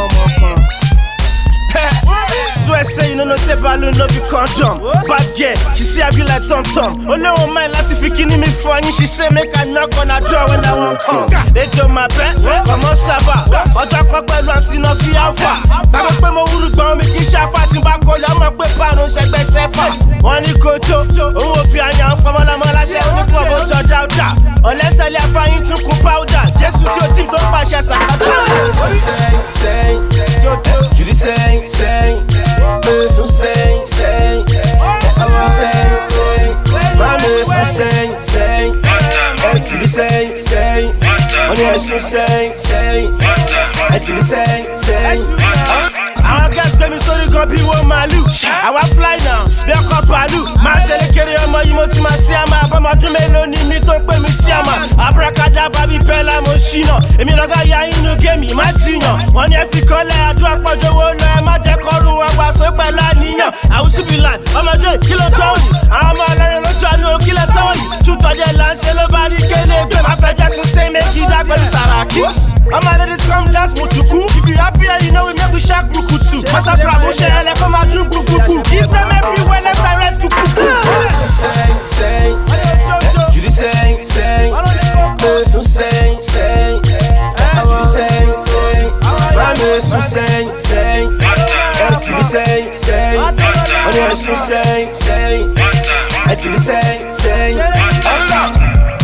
Swear say you no say balloon no be condom. Bad girl, she say I be like Tom Tom. Only one mind láti fi kíní mi funny. She say make I knock on her door when I won't come. They do my best, come on Saba. Ọjà kan pẹ̀lú àǹtí náà fi alpha. Bàbá pé mo wúru gbọ́n mi kì í ṣàfà. Tí n bá kọjá mọ̀ pé pàrọ̀ ṣẹgbẹ́ sẹ́fà. Wọ́n ní kojú, òun ò fi àyàn fọmọlọmọ láṣẹ onípọ̀ bó jọ dáúdà. Ọ̀lẹ́tẹ̀lẹ̀ afáyín tún kú powder. Jésù tí ó tí tó pàṣẹ sàkásà. Judy say, so say, Mami say, Judy say, Money so say, Judy say. Àwọn guys gbé mi sórí gan bí wọ́n màálù. Àwa fly now, bí ọkọ̀ bàálù. Máa ṣẹlẹ̀ kéré ọmọ yìí mo ti máa ṣí àmà. Àbọ̀mọdún mélòó ni mi tó pé mi ṣí àmà. Abracadabra bí Bella mo ṣìnà. Èmi lọ́gá ya inú géèmì má jiyàn. Wọ́n ní ẹ fi kọ́lẹ̀ àdúrà pọ̀jọ́ owó lọ. Ẹ má jẹ́ kọ́rùn wọn wá só pẹ̀lú àníyàn. Àwùsù bí láì, ọmọdé kí ló tọ́ òyìn? Àwọn ọmọ ọlọ́rin lójú àánú kí ló tọ́ òyìn? Tútọ̀jẹ̀ là ń ṣe ló bá rí kélé. Gbé máa fẹ́ jẹ́ tún ṣe méjì dá pẹ̀lú Sàràkí. Ọmọ ladies come dance Mutuku. If you happy and you know we make we shark Mukutu. Master promotion, elle come and do kuku. Give them everywhere, left and right, kuku. Say, Judy say, so say, Judy say, Mami so say, Judy say, Money so say, Judy say.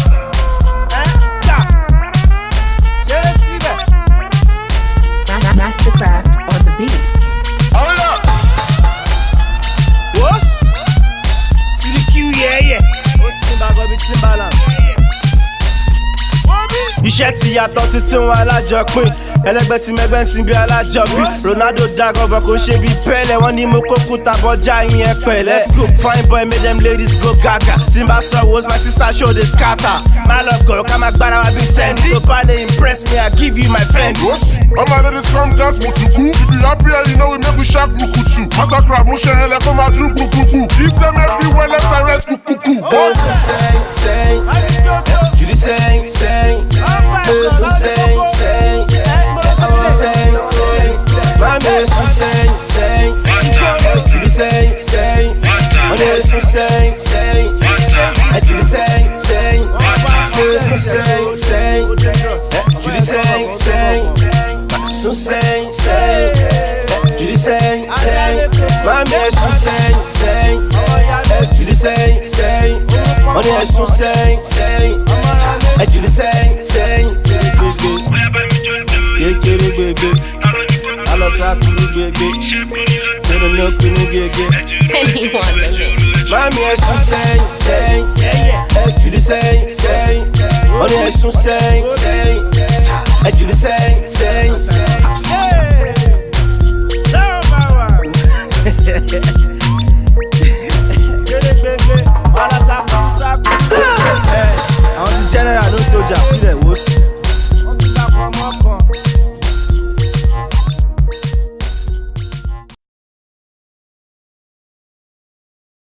Mastercraft on the beat. Hold up. What? CDQ, yeah. Timbaland. Iṣẹ́ ti yàtọ̀ títí wọn alájọpín. Ẹlẹgbẹ́ tí mẹgbẹ́ ń sin bí alájọbí. Ronaldo dagọ̀bọ̀ kò ṣe bí Pẹ́lẹ̀. Wọ́n ní mo kó kúta bọ́jà yín ẹ pẹ̀lẹ́. Fine boy make them ladies go gaga. Timba Sawos my sister show dey scatter. My love girl ká máa gbára wa bí Sandy. Tó bá lè impress me I give you my friend. All my ladies come dance Mutuku. If you happy and you know we make we shark Mukutu. Massacre motion elle come and do kuku. Give them everywhere left and right kuku. Say, Judy say, so say, Mami so say, Judy say, Money so say, Judy say, so say, Judy say, so say, Judy say, Mami so say, Judy say, Money so say, Judy say, Yekere bebe, alasaku bebe, sero nyoku ni gege. Anyone that makes. Mami so say, Judy say, Money so say, Judy say.